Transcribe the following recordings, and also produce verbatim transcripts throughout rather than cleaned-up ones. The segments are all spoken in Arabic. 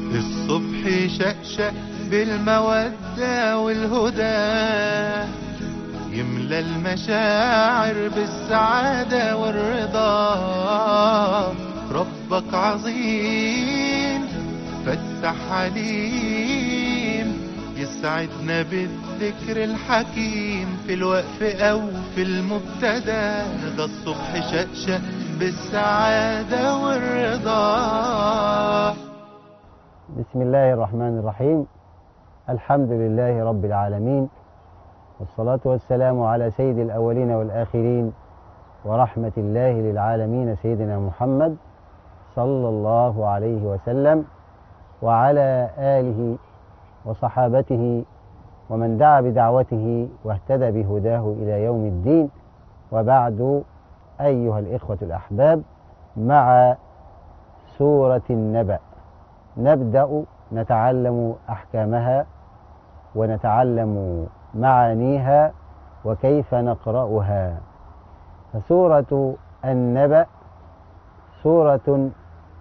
الصبح شقشق بالمودة والهدى، يملى المشاعر بالسعادة والرضا. ربك عظيم فتح عليم، يسعدنا بالذكر الحكيم في الوقف أو في المبتدى. ده الصبح شقشق بالسعادة والرضا. بسم الله الرحمن الرحيم. الحمد لله رب العالمين، والصلاة والسلام على سيد الأولين والآخرين ورحمة الله للعالمين سيدنا محمد صلى الله عليه وسلم، وعلى آله وصحابته ومن دعا بدعوته واهتدى بهداه إلى يوم الدين. وبعد، أيها الإخوة الأحباب، مع سورة النبأ نبدأ نتعلم أحكامها ونتعلم معانيها وكيف نقرأها. فسورة النبأ سورة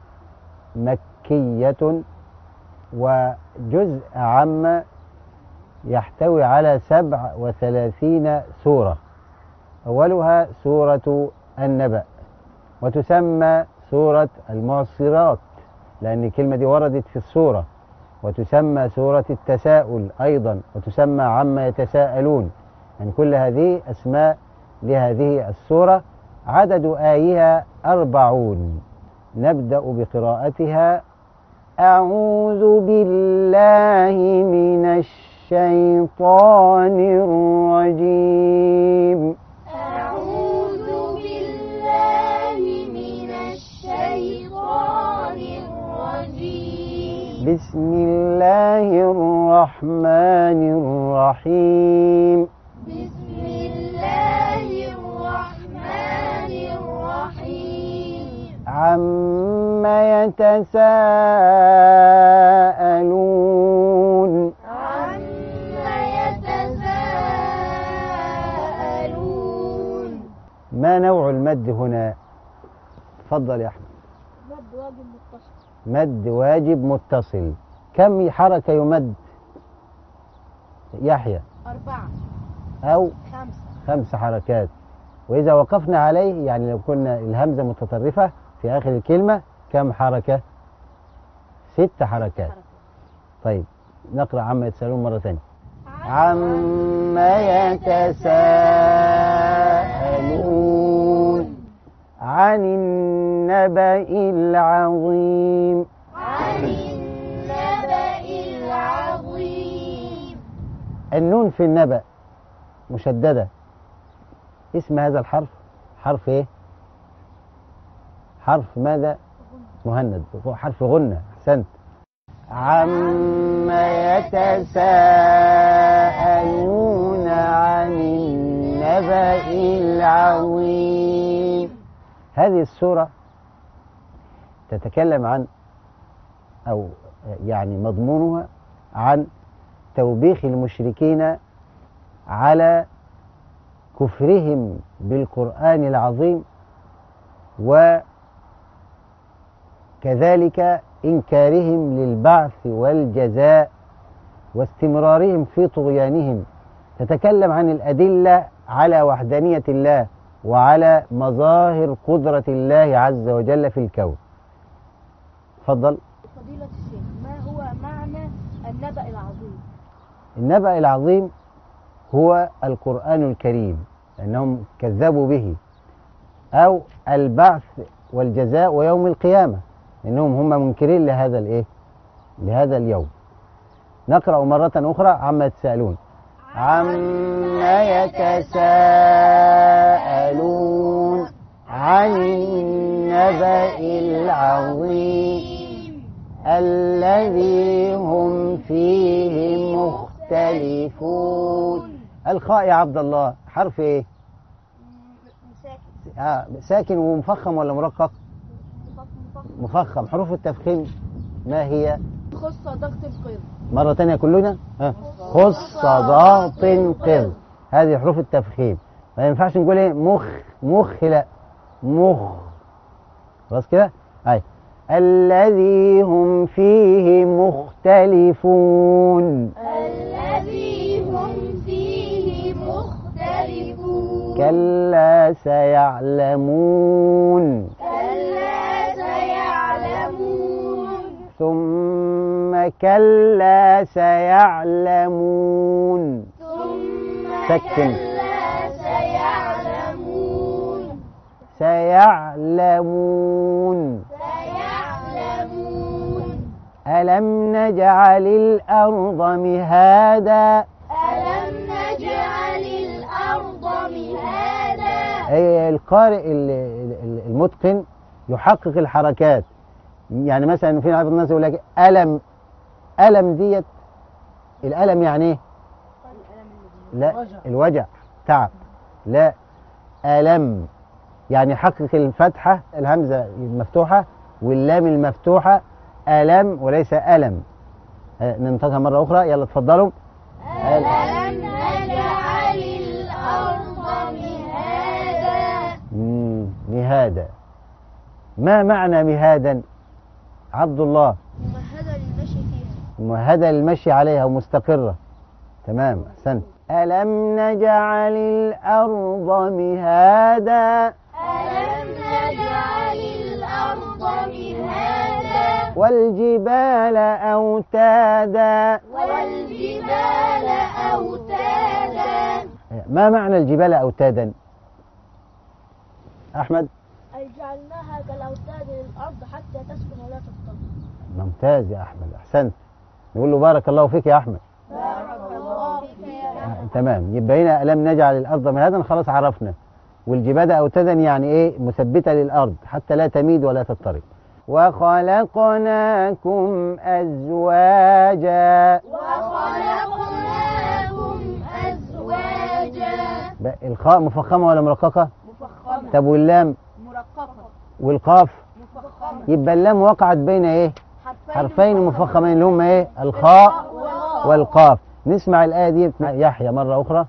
مكية وجزء عام يحتوي على سبع وثلاثين سورة. أولها سورة النبأ، وتسمى سورة المعصرات لأن الكلمة دي وردت في السورة، وتسمى سورة التساؤل أيضا، وتسمى عما يتساءلون. يعني كل هذه أسماء لهذه السورة. عدد آيها أربعون. نبدأ بقراءتها. أعوذ بالله من الشيطان الرجيم. أعوذ بالله من الشيطان الرجيم. بسم الله الرحمن الرحيم. بسم الله الرحمن الرحيم. عما يتساءلون. عما يتساءلون. ما نوع المد هنا؟ تفضل يا أحمد. مد واجب متصل. مد واجب متصل. كم حركة يمد يحيى؟ أربعة أو خمسة خمس حركات. وإذا وقفنا عليه، يعني لو كنا الهمزة متطرفة في آخر الكلمة، كم حركة؟ ست حركات. طيب نقرأ عما يتساءلون مرة ثانية. عما يتساءلون عن النبأ العظيم. عن النبأ العظيم. النون في النبأ مشددة. اسم هذا الحرف حرف ايه؟ حرف ماذا؟ مهند. حرف غنة. احسنت. عما يتساءلون عن النبأ العظيم. هذه السورة تتكلم عن، أو يعني مضمونها عن توبيخ المشركين على كفرهم بالقرآن العظيم، وكذلك إنكارهم للبعث والجزاء واستمرارهم في طغيانهم. تتكلم عن الأدلة على وحدانية الله وعلى مظاهر قدرة الله عز وجل في الكون. تفضل. فضيلة الشيخ، ما هو معنى النبأ العظيم؟ النبأ العظيم هو القرآن الكريم، لأنهم كذبوا به، أو البعث والجزاء ويوم القيامة، لأنهم هم منكرين لهذا الإيه؟ لهذا اليوم. نقرأ مرة أخرى. عما يتساءلون. عما يتساءلون عن النبأ العظيم الذي هم فيه مختلفون. الخاء يا عبد الله حرف ايه؟ ساكن. آه ساكن ومفخم ولا مرقق؟ مفخم. حروف التفخيم ما هي؟ خص ضغط القيض. مرة تانية كلنا. ها. خص ضغط قض. هذه حروف التفخيم. ما ينفعش نقول ايه مخ مخ، لا مخ. خلاص كده. اي الذي هم فيه مختلفون الذي هم فيه مختلفون كلا سيعلمون كلا سيعلمون ثم كلا سيعلمون ثم سكن. كلا سيعلمون سيعلمون سيعلمون ألم نجعل الأرض مهادا ألم نجعل الأرض مهادا. أي القارئ ال- ال- المتقن يحقق الحركات. يعني مثلا في بعض الناس يقول لك ألم ألم ديت الألم يعني إيه؟ لا الوجع تعب. لا ألم يعني حقق الفتحة الهمزة المفتوحة واللام المفتوحة ألم وليس ألم. آه، ننطقها مرة أخرى يلا اتفضلوا. ألم نجعل الأرض مهادا. مم، مهادا. ما معنى مهادا؟ عبد الله. ممهدة للمشي فيها. ممهدة للمشي عليها ومستقرة. تمام أحسنت. ألم نجعل الأرض مهادا ألم نجعل الأرض مهادا والجبال أوتادا. والجبال أوتادا. ما معنى الجبال أوتادا؟ أحمد. أي جعلناها كالأوتاد للأرض حتى تسكن ولا تضطرب. ممتاز يا أحمد أحسنت. نقول له بارك الله فيك يا أحمد. بارك الله فيك يا آه، تمام. يبقى هنا ألم نجعل الأرض مهادا خلاص عرفنا. والجبال أوتادا يعني إيه؟ مثبتة للأرض حتى لا تميد ولا تضطرب. وخلقناكم أزواجا. وخلقناكم أزواجا. بقى الخاء مفخمة ولا مرققة؟ مفخمة. طب واللام مرققة. والقاف؟ مفخمة. يبقى اللام وقعت بين إيه؟ حرفين مفخمين اللي هم إيه؟ الخاء والقاف. والقاف. نسمع الآية دي مع يحيى مرة أخرى.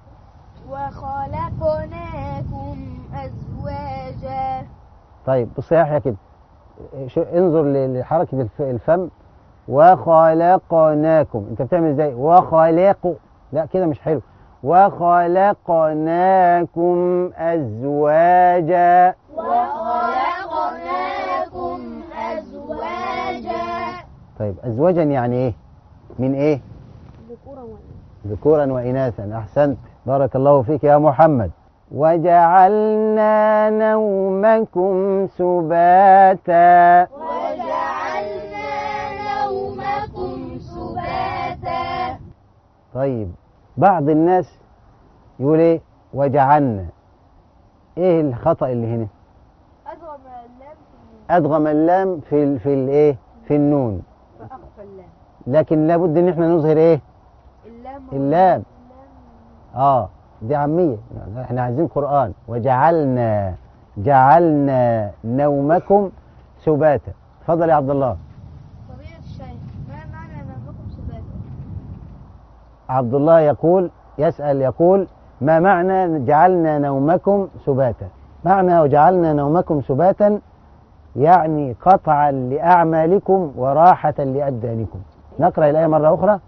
وخلقناكم أزواجا. طيب بص يا يحيى كده شو- انظر ل- لحركة الف- الفم. وخلقناكم انت بتعمل ازاي؟ وخلقوا لا كده مش حلو. وخلقناكم أزواجا. وخلقناكم أزواجا. طيب أزواجا يعني إيه؟ من إيه؟ ذكورا وإناثا. ذكورا وإناثا. أحسنت بارك الله فيك يا محمد. وجعلنا نومكم سباتا. وجعلنا نومكم سباتا. طيب بعض الناس يقول إيه؟ وجعلنا. إيه الخطأ اللي هنا؟ أدغم اللام أدغم اللام في ال في الإيه؟ في النون. فأخفى اللام. لكن لابد إن إحنا نظهر إيه؟ اللام اللام. آه دي عامية يعني إحنا عايزين قرآن. وجعلنا جعلنا نومكم سباتا. اتفضل يا عبد الله. فضيلة الشيخ ما معنى نومكم سباتا؟ عبد الله يقول يسأل يقول ما معنى جعلنا نومكم سباتا؟ معنى وجعلنا نومكم سباتا يعني قطعا لأعمالكم وراحة لأبدانكم. نقرأ الآية مرة أخرى.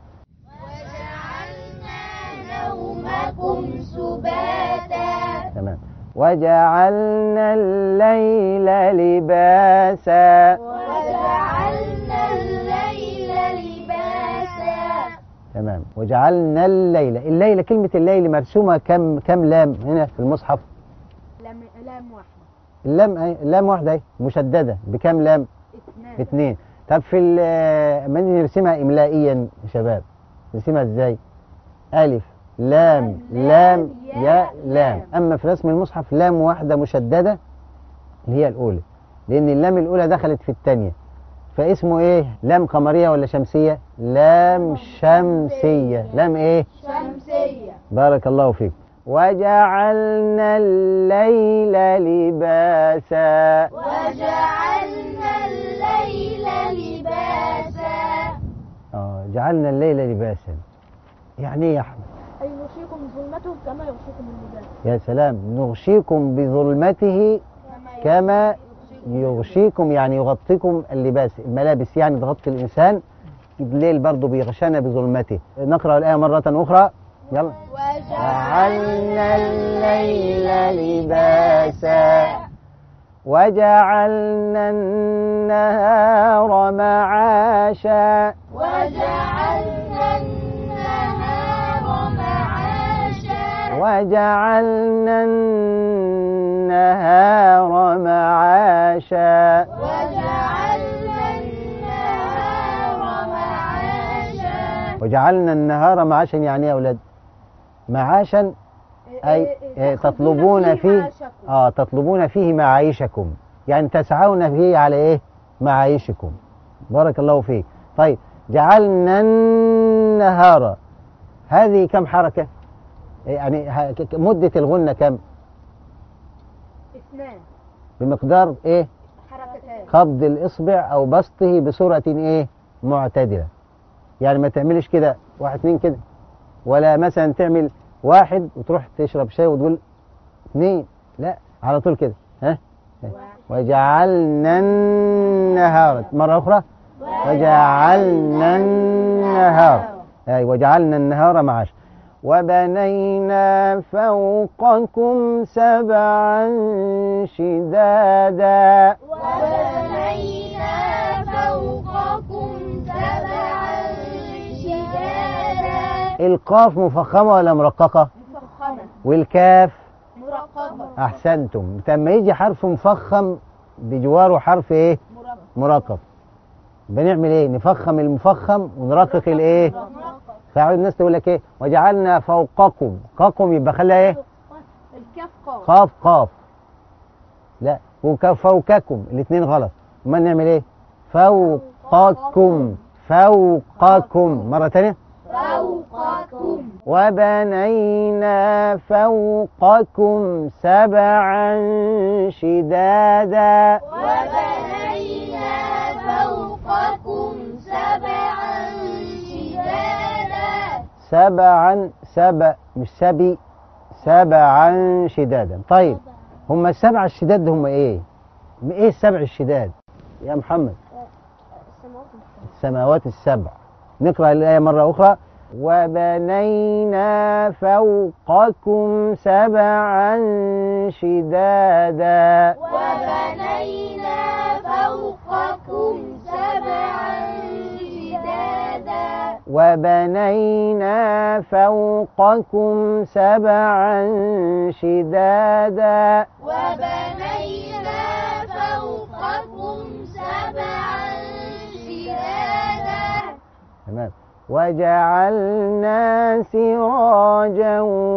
وجعلنا نومكم سباتا. تمام. وجعلنا الليل لباسا. وجعلنا الليل لباسا. تمام. وجعلنا الليل. الليل كلمة الليل مرسومة كم كم لام هنا في المصحف؟ لام لام واحدة. اللام أهي، اللام واحدة اهي مشددة بكم لام؟ اثنان. باثنين. طب في ال- لما نيجي نرسمها إملائيا يا شباب نرسمها ازاي؟ ألف لام لام يا لام. أما في رسم المصحف لام واحدة مشددة اللي هي الأولى لأن اللام الأولى دخلت في الثانية فاسمه إيه؟ لام قمرية ولا شمسية؟ لام شمسية. لام إيه؟ شمسية. بارك الله فيك. وجعلنا الليل لباسا. وجعلنا الليل لباسا. آه جعلنا الليل لباسا يعني إيه يا أحمد؟ أي نغشيكم ظلمته كما يغشيكم اللباس. يا سلام. نغشيكم بظلمته كما يغشيكم يعني يغطيكم اللباس، الملابس يعني تغطي الإنسان، الليل برضو بيغشانا بظلمته. نقرأ الآية مرة أخرى، يلا. وجعلنا الليل لباسا وجعلنا النهار معاشا وجعلنا النهار معاشا وجعلنا النهار معاشا وجعلنا النهار معاشا وجعلنا النهار معاشا يعني يا أولاد معاشا أي إيه تطلبون فيه آه تطلبون فيه معايشكم، يعني تسعون فيه على إيه معايشكم. بارك الله فيك. طيب جعلنا النهار، هذه كم حركة؟ يعني مدة الغنة كم؟ اثنان بمقدار إيه؟ حركتان. خفض الإصبع أو بسطه بصورة إيه معتدلة، يعني ما تعملش كده واحد اتنين كده، ولا مثلا تعمل واحد وتروح تشرب شاي وتقول اثنين، لا على طول كده. ها وجعلنا النهار مرة أخرى وجعلنا النهار أي وجعلنا النهار معاشا وبنينا فوقكم سبعا شدادا وبنينا فوقكم سبعا شدادا. القاف مفخمة ولا مرققة؟ مفخمة. والكاف مرققة. أحسنتم. لما يجي حرف مفخم بجواره حرف إيه؟ مرقق، بنعمل إيه؟ نفخم المفخم ونرقق الإيه؟ فعود الناس تقول لك إيه؟ وجعلنا فوقكم، قاكم يبقى خليها إيه؟ الكاف قاف. قاف قاف، لا وكاف فوقكم، الاثنين غلط. ما نعمل إيه؟ فوقكم فوقكم مرة تانية فوقكم وبنينا فوقكم سبعا شدادا وبنينا فوقكم سبعا شدادا. سبعا سبع مش سبي، سبعا شدادا. طيب هم السبع الشداد هم ايه؟ ايه السبع الشداد يا محمد؟ السماوات السبع. نقرأ الآية مرة أخرى وبنينا فوقكم سبعا شدادا وبنينا فوقكم سبعا شدادا. وبنينا فوقكم سبعا شدادا وبنينا فوقكم سبعا شدادا. تمام. وجعلنا سراجا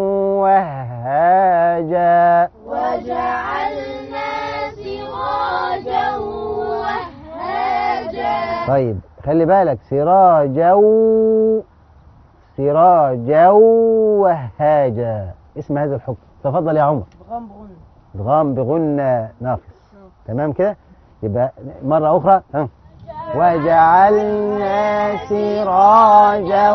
وهاجا وجعلنا سراجا وهاجا. طيب خلي بالك سراجا سراجا وهاجا اسم هذا الحكم. تفضل يا عمر. بغم بغن. ادغام بغنى ناقص. تمام كده. يبقى مرة أخرى ها. وجعلنا سراجا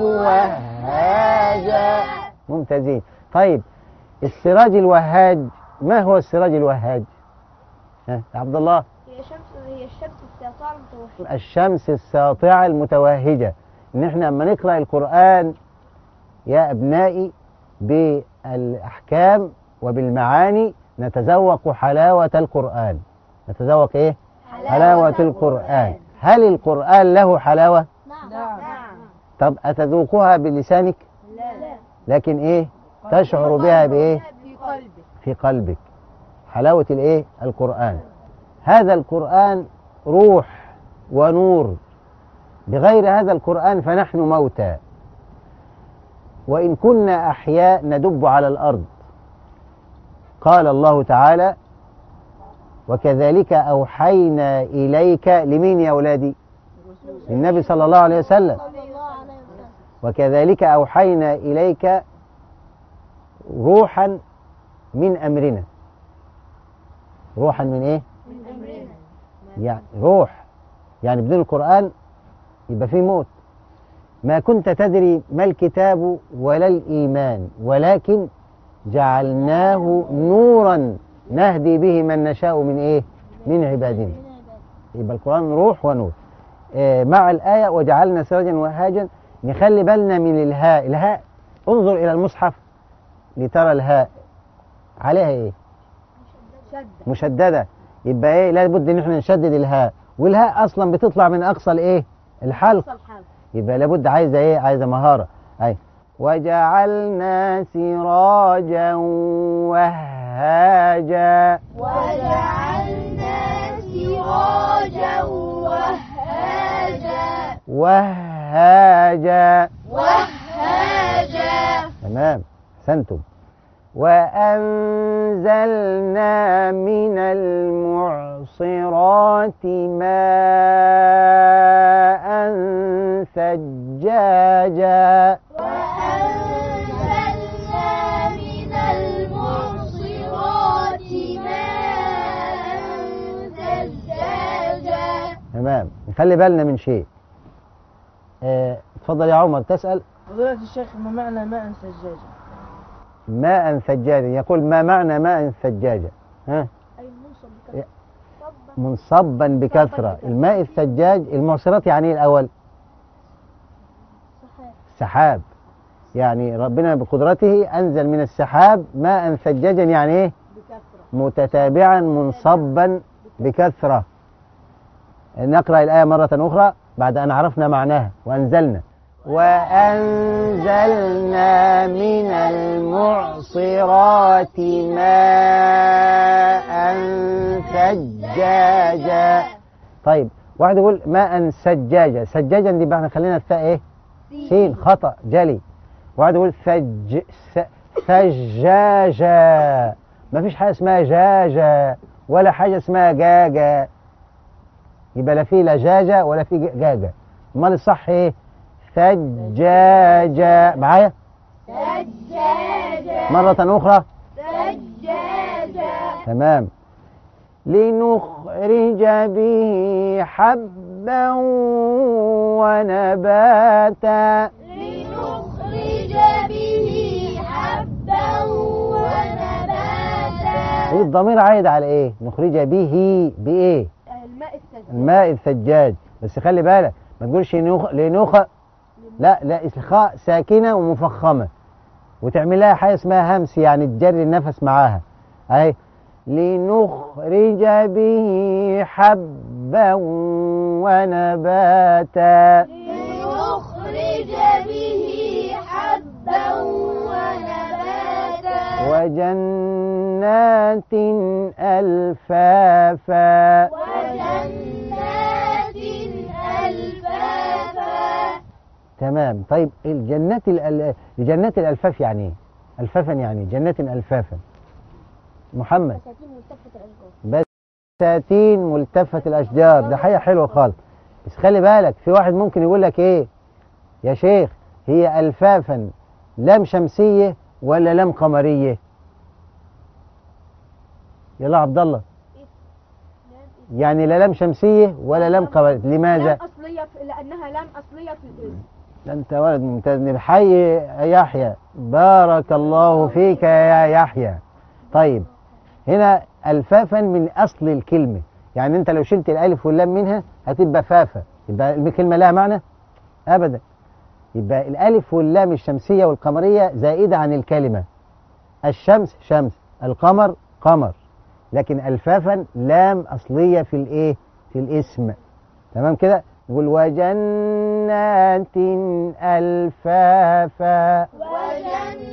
وهاجا. ممتازين. طيب السراج الوهاج، ما هو السراج الوهاج؟ ها عبد الله. هي شمس هي الشمس الساطعة المتوهجة. الشمس الساطعة المتوهجة. إن إحنا لما نقرأ القرآن يا أبنائي بالأحكام وبالمعاني نتذوق حلاوة القرآن. نتذوق إيه؟ حلاوة القرآن. هل القرآن له حلاوة؟ نعم. طب أتذوقها بلسانك؟ لا لا. لكن إيه؟ تشعر بها بإيه؟ في قلبك. في قلبك. حلاوة الإيه؟ القرآن. هذا القرآن روح ونور، بغير هذا القرآن فنحن موتى، وإن كنا أحياء ندب على الأرض. قال الله تعالى وكذلك أوحينا إليك، لمين يا أولادي؟ للنبي صلى الله عليه وسلم. وكذلك أوحينا إليك روحا من أمرنا. روحا من إيه؟ من أمرنا. يعني روح، يعني بدون القرآن يبقى فيه موت. ما كنت تدري ما الكتاب ولا الإيمان ولكن جعلناه نورا نهدي به من نشاء من إيه؟ من عبادنا. يبقى القرآن روح ونور. آه مع الآية وجعلنا سراجا وهاجا، نخلي بالنا من الهاء. الهاء انظر إلى المصحف لترى الهاء عليها إيه؟ مشددة. يبقى إيه؟ لابد إن احنا نشدد الهاء، والهاء أصلا بتطلع من أقصى الإيه؟ الحلق. يبقى لابد عايزة إيه؟ عايزة مهارة. أي وجعلنا سراجا وهاجا. وجعلنا سراجا وهاجا. وهاجا. وهاجا. تمام، أحسنتم. وأنزلنا من المعصرات ماء ثجاجا. وأنزلنا من المعصرات ماء ثجاجا. تمام، نخلي بالنا من شيء. اه، اتفضل يا عمر تسأل. فضيلة الشيخ، ما معنى ماء ثجاجا؟ ماء ثجاجا، يقول ما معنى ماء ثجاجا؟ ها؟ أي منصب بكثرة. منصبا بكثرة. الماء الثجاج، المعصرات يعني ايه الأول؟ صحيح. سحاب. يعني ربنا بقدرته أنزل من السحاب ماء ثجاجا، يعني ايه؟ بكثرة. متتابعا منصبا بكثرة. نقرأ الآية مرة أخرى بعد أن عرفنا معناها. وأنزلنا وأنزلنا من المعصرات ماء ثجاجا. طيب واحد يقول ماء سجاجا. سجاجا دي بقى خلينا الثاء ايه؟ سين، خطأ جلي. واحد يقول ثج ثجاجا. ما فيش حاجة اسمها جاجا ولا حاجة اسمها جاجا. يبقى لا في لجاجة ولا في جاجة. امال الصح ايه؟ ثجاجا. معايا؟ ثجاجا. مرة أخرى. ثجاجا. تمام. لنخرج به حبا ونباتا. لنخرج به حبا ونباتا. الضمير عايد على ايه؟ نخرج به بايه؟ الماء الثجاج. الماء الثجاج. بس خلي بالك ما تقولش نخ... لنخ لا لا الخاء ساكنة ومفخمة، وتعمل لها حاجة اسمها همس، يعني تجري النفس معاها. اهي لنخرج به حبا ونباتا. لنخرج به حبا ونباتا. وجنات ألفافا. وجنات ألفافا. تمام. طيب الجنات الأل... الجنات الألفاف يعني ايه؟ ألفافا يعني جنات ألفافا. محمد. بساتين ملتفة الأشجار. بساتين ملتفة الأشجار، ده حاجة حلوة خالص. بس خلي بالك في واحد ممكن يقول لك ايه يا شيخ، هي ألفافا لام شمسية ولا لام قمرية؟ يلا عبد الله. يعني لا لام شمسية ولا لام قمرية. لماذا؟ لام أصلية في... لأنها لام أصلية في الاسم. ده انت ولد ممتاز. نحيي يحيى، بارك الله فيك يا يحيى. طيب هنا ألفافا من أصل الكلمة، يعني أنت لو شلت الألف واللام منها هتبقى فافة، يبقى الكلمة لها معنى؟ أبدا. يبقى الألف واللام الشمسية والقمرية زائدة عن الكلمة. الشمس شمس، القمر قمر، لكن ألفافا لام أصلية في الإيه؟ في الاسم. تمام كده؟ نقول وجنات ألفافا. وجنات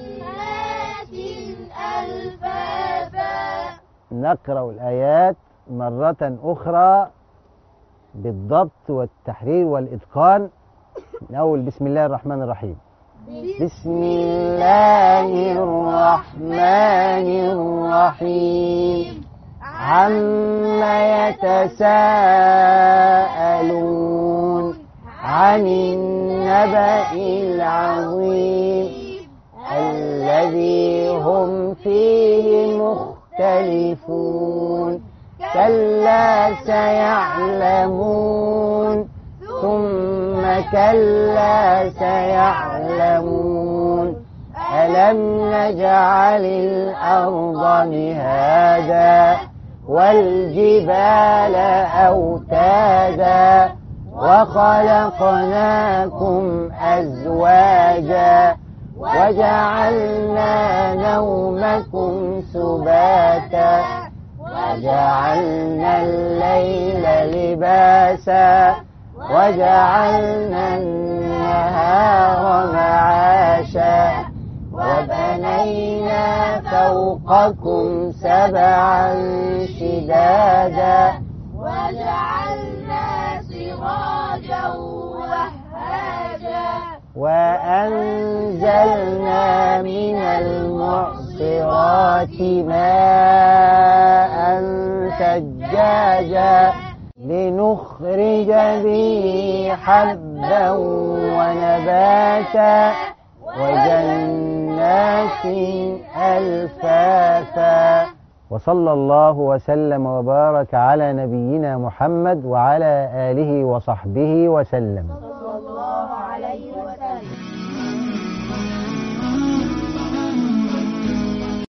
ألفافا. نقرأ الآيات مرة أخرى بالضبط والتحرير والإتقان. من أول بسم الله الرحمن الرحيم. بسم الله الرحمن الرحيم. عما يتساءلون عن النبأ العظيم الذي هم فيه مختلفون. كلا سيعلمون ثم كلا سيعلمون ألم نجعل الأرض مهادا والجبال أوتادا وخلقناكم أزواجا وجعلنا نومكم سباتا وجعلنا الليل لباسا وجعلنا النهار معاشا وبنينا فوقكم سبعا شدادا وجعلنا سراجا وهاجا وأنزلنا من المعصرات ماء ثجاجا لنخرج به حبا ونباتا وجنات ألفافا. وصلى الله وسلم وبارك على نبينا محمد وعلى آله وصحبه وسلم. صلى الله عليه وسلم.